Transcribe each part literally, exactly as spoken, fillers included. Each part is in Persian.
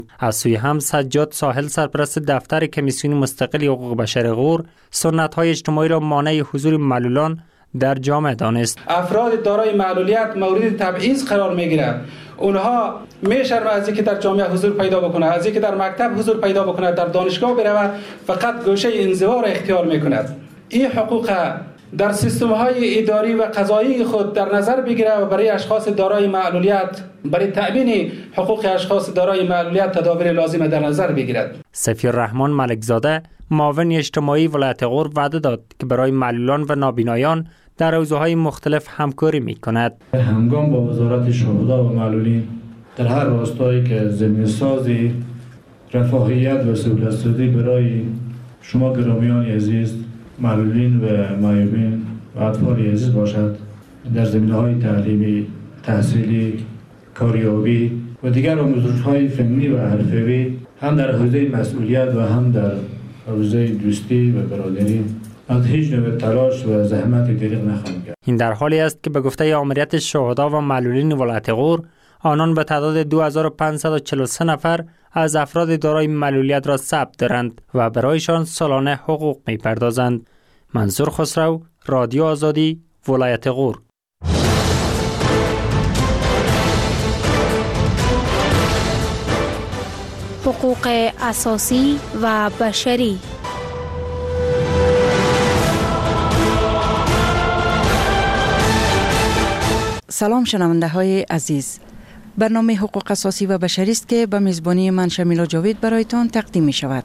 از سوی هم سجاد ساحل سرپرست دفتر کمیسیون مستقل حقوق بشر غور سنت‌های اجتماعی را مانع حضور معلولان در جامعه دانست. افراد دارای معلولیت مورد تبعیض قرار می‌گیرند. اونها میشرمه از اینکه در جامعه حضور پیدا بکنه، از اینکه در مکتب حضور پیدا بکنه، در دانشگاه بره و فقط گوشه انزوا را اختیار میکند. این حقوق در سیستم‌های اداری و قضایی خود در نظر بگیره و برای اشخاص دارای معلولیت برای تأمین حقوق اشخاص دارای معلولیت تدابیر لازم در نظر بگیرد. سفیرالرحمن ملکزاده معاون اجتماعی ولایت غور وعده داد که برای معلولان و نابینایان در حوزه‌های مختلف همکاری می‌کند. همگام با وزارت شهدا و معلولین در هر راستایی که زمینه‌سازی رفاهیت و سهولت‌سازی برای شما گرامیان عزیز معلولین و معیوبین و اطفال عزیز باشد، در زمینه‌های تعلیمی، تحصیلی، کاریابی و دیگر آموزش‌های فنی و حرفه‌ای هم در حوزه مسئولیت و هم در حوزه دوستی و برادری از هیچ نوع تلاش و زحمت دریغ نخواهیم کرد. این در حالی است که به گفته آمریت شهدا و معلولین ولایت غور آنان به تعداد دو هزار و پانصد و چهل و سه نفر از افراد دارای معلولیت را ثبت دارند و برایشان سالانه حقوق می‌پردازند. منصور خسرو، رادیو آزادی، ولایت غور. حقوق اساسی و بشری. سلام شنونده های عزیز. برنامه حقوق اساسی و بشری است که به میزبانی من شمیلا جاوید برایتان تقدیم می شود.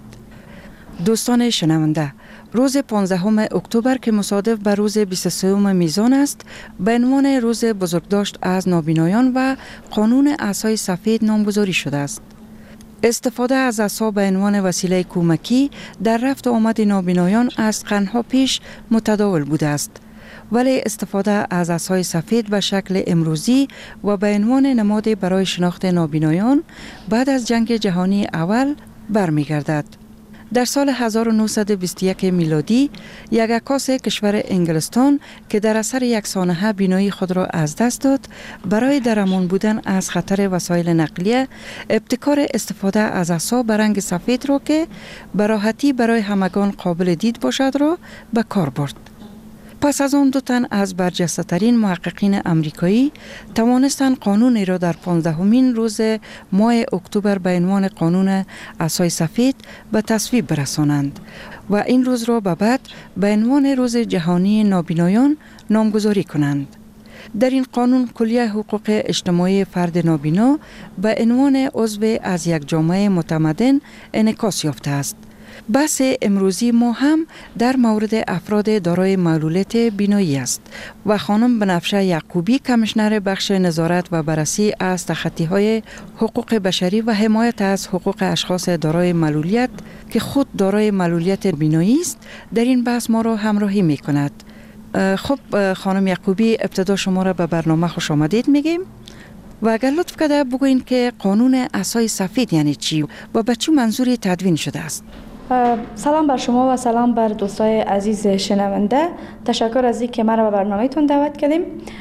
دوستان شنونده، روز پانزدهم اکتبر که مصادف به روز بیست و سوم میزان است، به عنوان روز بزرگداشت از نابینایان و قانون عصای سفید نامگذاری شده است. استفاده از عصا به عنوان وسیله کمکی در رفت و آمد نابینایان از قرنها پیش متداول بوده است. ولی استفاده از عصای سفید به شکل امروزی و به عنوان نماد برای شناخت نابینایان بعد از جنگ جهانی اول برمیگردد. در سال هزار و نهصد و بیست و یک میلادی یک عکاس کشور انگلستان که در اثر یک سانحه بینایی خود را از دست داد، برای در امان بودن از خطر وسایل نقلیه ابتکار استفاده از عصا به رنگ سفید را که به راحتی برای همگان قابل دید باشد را به کار برد. پس از آن دو تن از برجسته ترین محققین امریکایی توانستند قانونی را در پانزدهمین روز ماه اکتبر به عنوان قانون عصای سفید به تصویب برسانند و این روز را به بعد به عنوان روز جهانی نابینایان نامگذاری کنند. در این قانون کلیه حقوق اجتماعی فرد نابینا به عنوان عضو از یک جامعه متمدن انعکاس یافته است. بحث امروزی ما هم در مورد افراد دارای معلولیت بینایی است و خانم بنفشه یعقوبی کمیشنر بخش نظارت و بررسی از تخطی‌های حقوق بشری و حمایت از حقوق اشخاص دارای معلولیت که خود دارای معلولیت بینایی است در این بحث ما را همراهی می‌کند. خب خانم یعقوبی، ابتدا شما را به برنامه خوش آمدید میگیم و اگر لطف کرده بگوین که قانون عصای سفید یعنی چی و به چه منظوری تدوین شده است؟ سلام بر شما و سلام بر دوستای عزیز شنونده. تشکر از اینکه ما را به برنامه‌تون دعوت کردیم.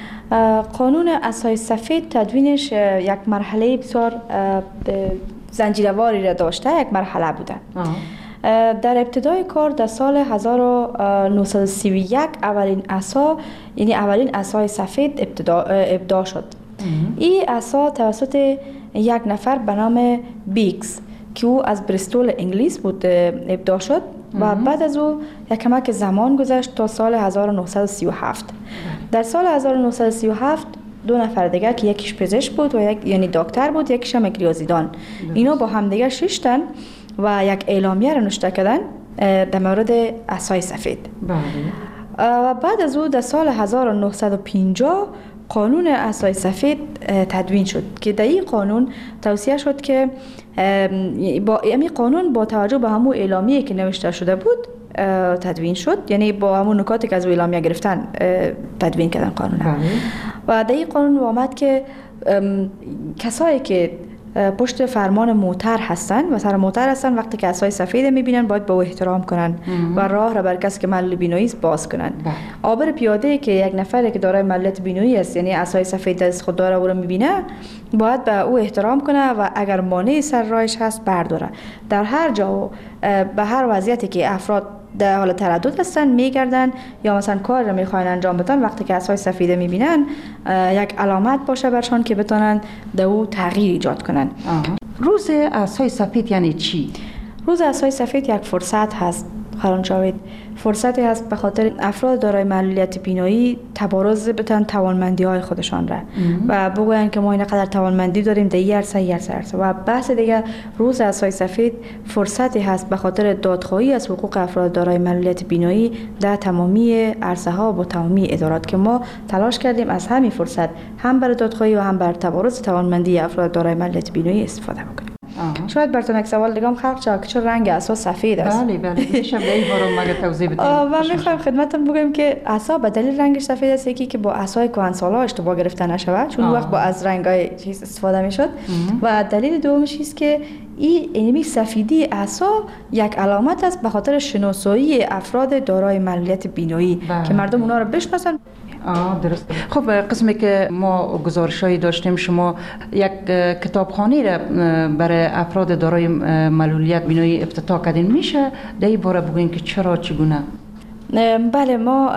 قانون عصای سفید تدوینش یک مرحله بسیار زنجیرواری را داشته، یک مرحله بوده. در ابتدای کار در سال هزار و نهصد و سی و یک اولین عصا، یعنی اولین عصای سفید ابتدا ابداع شد. این عصا توسط یک نفر به نام بیکس که او از بریستول انگلیس بود ابداع شد و بعد از او یک کمک زمان گذشت تا سال هزار و نهصد و سی و هفت. در سال هزار و نهصد و سی و هفت دو نفر دیگر که یکیش پزشک بود و یک یعنی دکتر بود، یکیش هم ریاضیدان، اینا با هم دیگر ششتن و یک اعلامیه را نوشته کردن در مورد عصای سفید. و بعد از او در سال هزار و نهصد و پنجاه قانون عصای سفید تدوین شد که در این قانون توصیه شد که با این قانون با توجه به همون اعلامیه که نوشته شده بود تدوین شد، یعنی با همون نکاتی که از اعلامیه گرفتن تدوین کردن قانون. و در این قانون آمد که کسایی که پشت فرمان موتر هستن و سر موتر هستن، وقتی که عصای سفید میبینن باید به او احترام کنن و راه را بر کسی که معلول بینایی است باز کنن. عابر پیاده که یک نفری که دارای معلولیت بینایی است، یعنی عصای سفید دست خود داره او را میبینه، باید به او احترام کنه و اگر مانع سر راهش هست برداره. در هر جا و به هر وضعیتی که افراد در حال تردد هستن میگردن یا مثلا کار رو میخواین انجام بدن، وقتی که عصای سفید میبینن یک علامت باشه برشان که بتونن در او تغییر ایجاد کنن. آه. روز عصای سفید یعنی چی؟ روز عصای سفید یک فرصت هست خانم جاوید، فرصتی هست به خاطر افراد دارای معلولیت بینایی تبارز بتن توانمندی های خودشان را و بگوین که ما اینقدر توانمندی داریم در این عرصه این عرصه. و بحث دیگه روز عصای سفید فرصتی هست به خاطر دادخواهی از حقوق افراد دارای معلولیت بینایی در تمامی عرصه ها با تمامی ادارات که ما تلاش کردیم از همین فرصت هم برای دادخواهی و هم بر تبارز توانمندی افراد دارای معلولیت بینایی استفاده بکنیم. آه. شاید براتون یک سوال دیگه هم خلق شد که چه رنگ عصا سفید است؟ بله بله میشه به این بارو مگه توضیح بدید؟ و میخوایم خدمتتون بگم که عصا به دلیل رنگش سفید است یکی که با عصای کهنسالا اشتباه گرفته نشود، چون وقت با از رنگای چیز استفاده میشد. و دلیل دومش است که این اینمی سفیدی عصا یک علامت است به خاطر شناسایی افراد دارای معلولیت بینایی که مردم اونا رو بشناسن. آه درست. خب قسمی که ما گزارشایی داشتیم، شما یک کتابخانه را برای افراد دارای معلولیت بینایی افتتاح کردین، میشه در این باره بگوین که چرا چگونه؟ بله، ما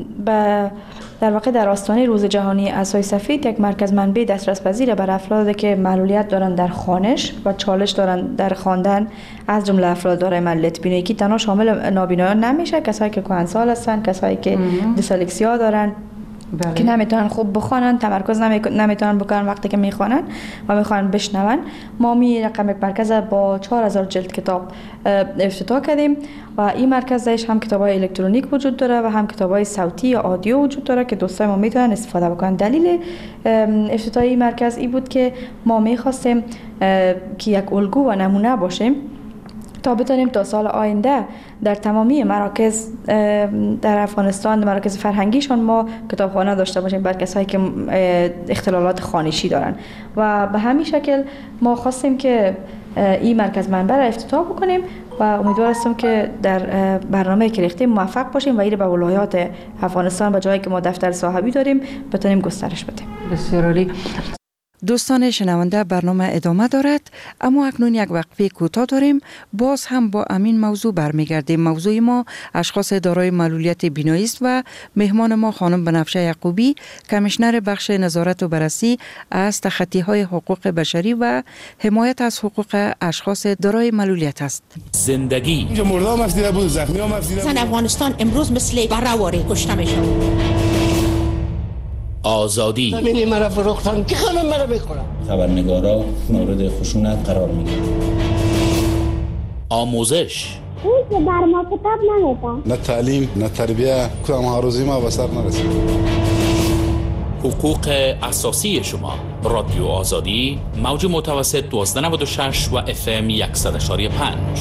به در واقع در آستانه روز جهانی عصای سفید یک مرکز منبع دسترس پذیر برای افرادی که معلولیت دارن در خوانش و چالش دارن در خواندن، از جمله افراد دارای معلولیت بینایی که تنها شامل نابینایان نمیشه، کسایی که کهنسال هستن، کسایی که دیسلکسیا دارن بله. که نمیتونن خوب بخوانن، تمرکز نمیتونن بکنن وقتی که میخوانن و میخوان بشنون. ما می رقم یک مرکز با چهار هزار جلد کتاب افتتاح کردیم و این مرکز داشت هم کتاب‌های الکترونیک وجود داره و هم کتاب‌های صوتی یا آدیو وجود داره که دوستای ما میتونن استفاده بکنن. دلیل افتتاح این مرکز این بود که ما میخواستیم که یک الگو و نمونه باشیم تا بتونیم تا سال آینده در تمامی مراکز در افغانستان، مراکز فرهنگیشان ما کتابخانه داشته باشیم برای کسایی که اختلالات خوانشی دارن. و به همین شکل ما خواستیم که این مرکز منبع را افتتاح بکنیم و امیدوار هستم که در برنامه که ریختیم موفق باشیم و این به ولایات افغانستان و جایی که ما دفتر صاحبی داریم بتونیم گسترش بدیم. بسیار عالی. دوستان شنونده، برنامه ادامه دارد، اما اکنون یک وقفه کوتاه داریم. باز هم با امین موضوع برمیگردیم. موضوع ما اشخاص دارای معلولیت بینایی است و مهمان ما خانم بنفشه یعقوبی، کمیشنر بخش نظارت و بررسی از تخطی‌های حقوق بشری و حمایت از حقوق اشخاص دارای معلولیت است. زندگی اینجا مردم افسیده بود، زخمی هم افسیده بود. افغانستان امروز مثل بره‌واره کشته میشه. آزادی زمینی مرا فروختن که خانم مرا بکنم. خبرنگارا مورد خشونت قرار میگیرن. آموزش این در ما کتاب نمیدن. نه تعلیم نه تربیه، کدام آرزوی ما به سر نرسید. حقوق اساسی شما. رادیو آزادی، موج متوسط دوازده نود و شش و اف ام صد و یک و پنج.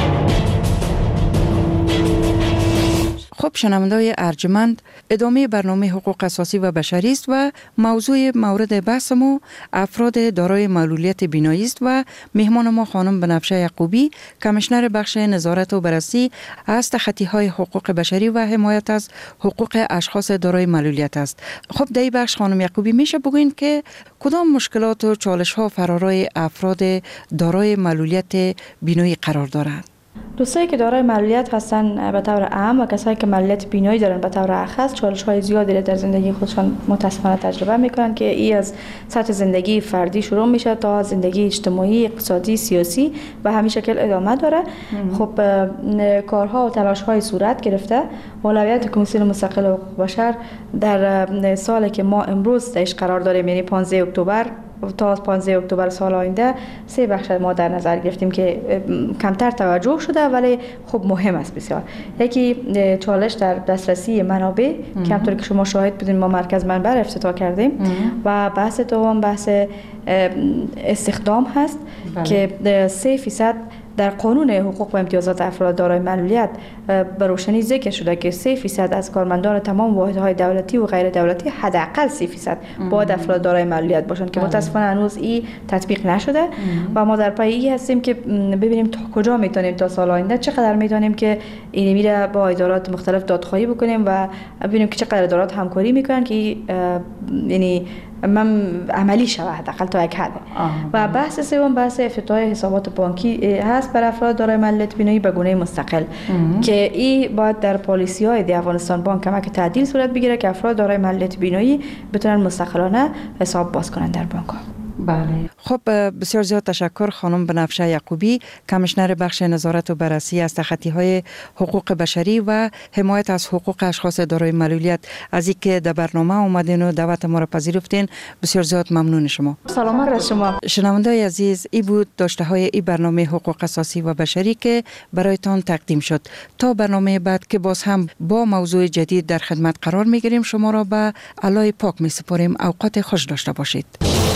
خب شنونده‌های ارجمند، ادامه برنامه حقوق اساسی و بشری است و موضوع مورد بحث ما افراد دارای معلولیت بینایی است و مهمان ما خانم بنفشه یعقوبی، کمیشنر بخش نظارت و بررسی از تخطی‌های حقوق بشری و حمایت از حقوق اشخاص دارای معلولیت است. خب در این بخش خانم یعقوبی میشه بگوین که کدام مشکلات و چالش‌ها فرارای افراد دارای معلولیت بینایی قرار دارند؟ دوستایی که دارای معلولیت هستن به طور عام و کسایی که معلولیت بینایی دارن به طور اخص چالش‌های زیادی در زندگی خودشان متأسفانه تجربه میکنن که این از سطح زندگی فردی شروع میشه تا زندگی اجتماعی، اقتصادی، سیاسی و همین شکل ادامه داره. ام. خب کارها و تلاش‌های صورت گرفته. اولویت کمیسیون مستقل حقوق بشر در سالی که ما امروز درش قرار داریم، یعنی پانزده اکتبر تا پانزده اکتبر سال آینده، سه بخش ما در نظر گرفتیم که کمتر توجه شده ولی خب مهم است بسیار. یکی چالش در دسترسی منابع که همطور که شما شاهد بودین ما مرکز منبع افتتاح کردیم و بحث دوم بحث استخدام هست. بله. که سه فیصد در قانون حقوق و امتیازات افراد دارای معلولیت به روشنی ذکر شده که سه فیصد از کارمندان تمام واحدهای دولتی و غیر دولتی حداقل سه فیصد باید افراد دارای معلولیت باشند که متاسفانه هنوز این تطبیق نشده و ما در پی هستیم که ببینیم تا کجا میتونیم تا سال آینده چقدر میتونیم که این میره با ادارات مختلف دادخواهی بکنیم و ببینیم که چقدر ادارات همکاری میکنن که یعنی من عملی شود حداقل تا یک حد. و بحث سوم بحث افتتاح حسابات بانکی هست برای افراد دارای معلولیت بینایی به گونه مستقل که این باید در پالیسی های افغانستان بانک کمک تعدیل صورت بگیره که افراد دارای معلولیت بینایی بتونن مستقلانه حساب باز کنن در بانک ها. بله. خب بسیار زیاد تشکر خانم بنفشه یعقوبی، کمیشنر بخش نظارت و بررسی از تخطی‌های حقوق بشری و حمایت از حقوق اشخاص دارای معلولیت، از اینکه در برنامه اومدین و دعوت ما را پذیرفتین. بسیار زیاد ممنون شما. سلامت را شما. شنونده‌های عزیز، این بود داشته های این برنامه حقوق اساسی و بشری که برایتان تقدیم شد. تا برنامه بعد که باز هم با موضوع جدید در خدمت قرار می‌گیریم، شما را به علای پاک می‌سپاریم. اوقات خوش داشته باشید.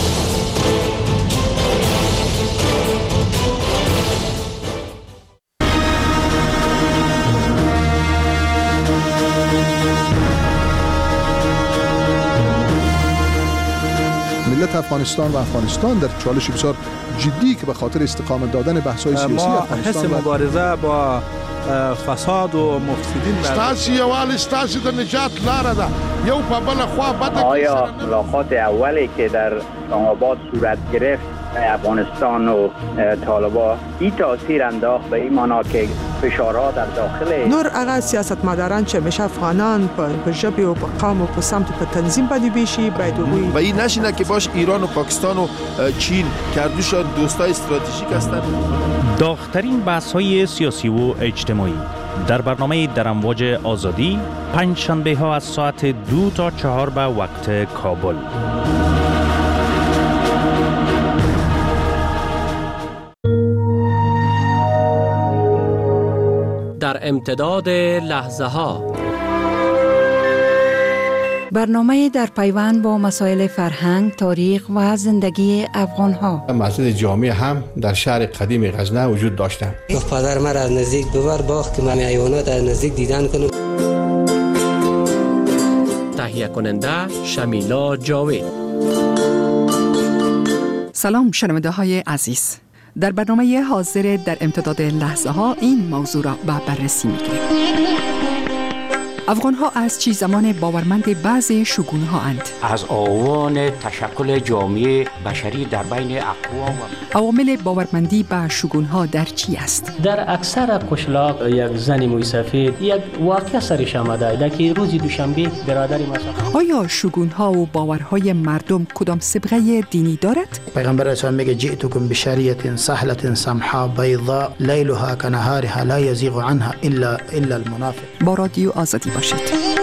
ملت افغانستان و افغانستان در چالش بسیار جدی که به خاطر استقامت دادن بحث‌های سیاسی افغانستان ما حس مبارزه با فساد و مفسدین ستاسي یوال ستاسي د نجات لاره ده یو په بل خوا بده. آیا ملاقات اولی که در اسلام آباد صورت گرفت افغانستان و طالبان این تاثیر انداخت به این معنا که فشارها در داخل نور هغه سیاستمداران چې همیشه افغانان په ژبه او په قوم او په سمت په تنظیم باندې بیشي باید وي و این نشینه که باش ایران و پاکستان و چین کردوشان دوستای استراتژیک هستند. داغ‌ترین بحث‌های سیاسی و اجتماعی در برنامه در امواج آزادی پنج شنبه ها از ساعت دو تا چهار به وقت کابل. در امتداد لحظه ها برنامه در پیوند با مسائل فرهنگ، تاریخ و زندگی افغان ها. مسجد جامع هم در شهر قدیم غزنه وجود داشته. گفت پدر مرا از نزدیک ببر باغ که من حیوانات از نزدیک دیدن کنم. تهیه کننده شمیلا جاوید. سلام شنونده های عزیز. در برنامه حاضر در امتداد لحظه ها این موضوع را به بررسی می‌گیریم. افغان ها از چی زمان باورمند بعضی شگون ها اند. از آوان تشکل جامعه بشری در بین اقوام. عوامل باورمندی به شگون ها در چی است؟ در اکثر قشلاق یک زن موی سفید یک واقعه سرش آمده که روز دوشنبه برادری مثلا. آیا شگون ها و باورهای مردم کدام سابقه دینی دارد؟ پیغمبر اسلام میگه جئتکم بشریعه سهله سمحاء بیضاء لیلها کنهارها لا یزیغ عنها الا الا المنافق. با رادیو آزادی باشید.